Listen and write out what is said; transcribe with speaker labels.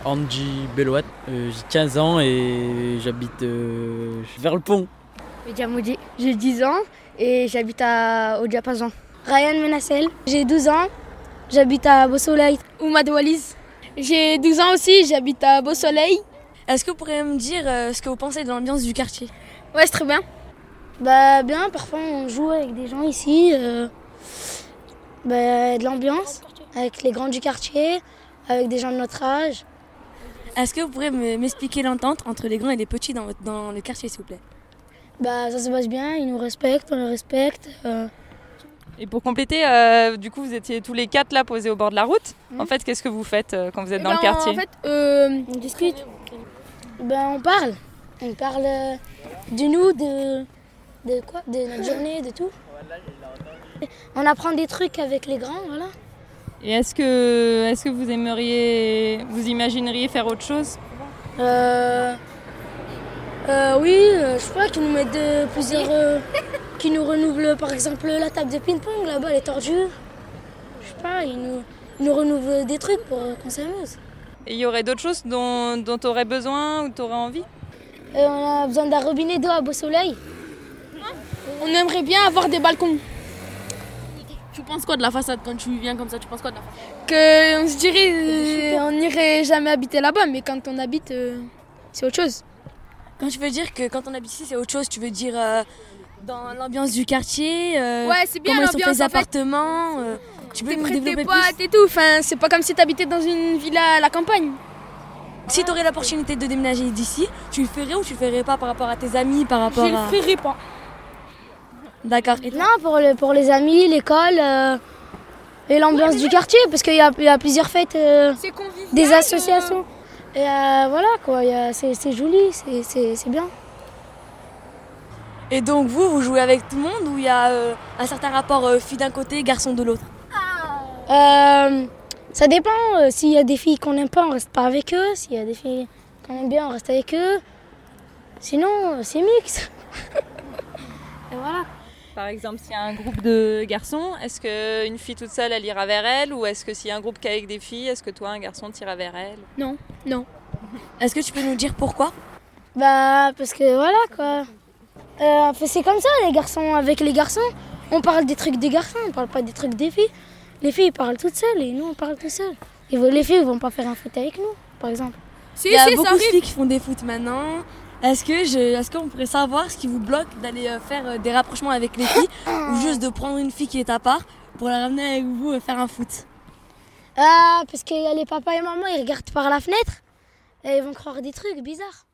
Speaker 1: Andy Belouat, j'ai 15 ans et j'habite vers le pont.
Speaker 2: Medjamoudi, j'ai 10 ans et j'habite au Diapason. Ryan Menassel, j'ai 12 ans, j'habite à Beau-Soleil. Oumad Waliz, j'ai 12 ans aussi, j'habite à Beau-Soleil.
Speaker 3: Est-ce que vous pourriez me dire ce que vous pensez de l'ambiance du quartier?
Speaker 2: Ouais, c'est très bien. Bah bien, parfois on joue avec des gens ici, de l'ambiance, avec les grands du quartier, avec des gens de notre âge.
Speaker 3: Est-ce que vous pourriez m'expliquer l'entente entre les grands et les petits dans le quartier, s'il vous plaît?
Speaker 2: Bah ça se passe bien, ils nous respectent, on les respecte.
Speaker 4: Et pour compléter, du coup vous étiez tous les 4 là posés au bord de la route. En fait, qu'est-ce que vous faites quand vous êtes dans le quartier?
Speaker 2: En fait, on discute. On parle. On parle de nous, de quoi? De notre journée, de tout. On apprend des trucs avec les grands, voilà.
Speaker 4: Et est-ce que vous imagineriez faire autre chose?
Speaker 2: Oui, je sais pas, qu'ils nous mettent plusieurs... qui nous renouvellent, par exemple, la table de ping-pong, là-bas, elle est tordue. Je sais pas, ils nous renouvelent des trucs pour qu'on s'amuse.
Speaker 4: Et il y aurait d'autres choses dont tu aurais besoin ou tu aurais envie?
Speaker 2: On a besoin d'un robinet d'eau à Beau-Soleil.
Speaker 5: On aimerait bien avoir des balcons. Tu penses quoi de la façade quand tu viens comme ça? Tu penses quoi de la façade? On se dirait on n'irait jamais habiter là-bas, mais quand on habite, c'est autre chose.
Speaker 3: Quand tu veux dire que quand on habite ici, c'est autre chose, tu veux dire dans l'ambiance du quartier,
Speaker 5: ouais, c'est bien
Speaker 3: comment sont
Speaker 5: l'ambiance
Speaker 3: les appartements, tu peux nous développer
Speaker 5: tes potes
Speaker 3: plus?
Speaker 5: et tout. Enfin, c'est pas comme si t'habitais dans une villa à la campagne.
Speaker 3: Si tu aurais l'opportunité de déménager d'ici, tu le ferais ou tu le ferais pas par rapport à tes amis, par rapport
Speaker 5: Je le ferais pas.
Speaker 3: D'accord.
Speaker 2: Non, pour les amis, l'école et l'ambiance du quartier, parce qu'il y a plusieurs fêtes, des associations. Et voilà quoi, c'est joli, c'est bien.
Speaker 3: Et donc vous jouez avec tout le monde ou il y a un certain rapport fille d'un côté, garçon de l'autre?
Speaker 2: Ça dépend, s'il y a des filles qu'on n'aime pas, on reste pas avec eux. S'il y a des filles qu'on aime bien, on reste avec eux. Sinon, c'est mixte. Et voilà.
Speaker 4: Par exemple, s'il y a un groupe de garçons, est-ce qu'une fille toute seule, elle ira vers elle? Ou est-ce que s'il y a un groupe qu'avec des filles, est-ce que toi, un garçon, t'iras vers elle?
Speaker 5: Non.
Speaker 3: Est-ce que tu peux nous dire pourquoi?
Speaker 2: Parce que voilà quoi. C'est comme ça, les garçons. Avec les garçons, on parle des trucs des garçons, on parle pas des trucs des filles. Les filles parlent toutes seules et nous, on parle tout seuls. Et les filles ne vont pas faire un foot avec nous, par exemple.
Speaker 3: Il y a beaucoup de filles qui font des foot maintenant. Est-ce qu'on pourrait savoir ce qui vous bloque d'aller faire des rapprochements avec les filles ou juste de prendre une fille qui est à part pour la ramener avec vous et faire un foot?
Speaker 2: Parce que les papas et maman, ils regardent par la fenêtre et ils vont croire des trucs bizarres.